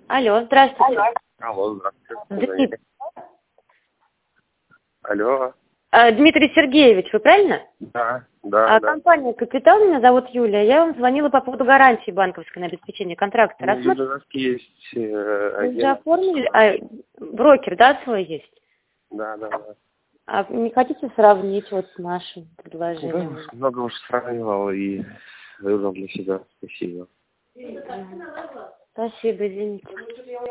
Алло, здравствуйте. Алло, здравствуйте. Дмитрий, Алло. Дмитрий Сергеевич, вы правильно? Да. Компания «Капитал», меня зовут Юлия. Я вам звонила по поводу гарантии банковской на обеспечение контракта. У нас есть Вы уже оформили? Брокер, да, свой есть? Да. А не хотите сравнить вот с нашим предложением? Да, много уже сравнивал и выбрал для себя. Спасибо. Спасибо, извините.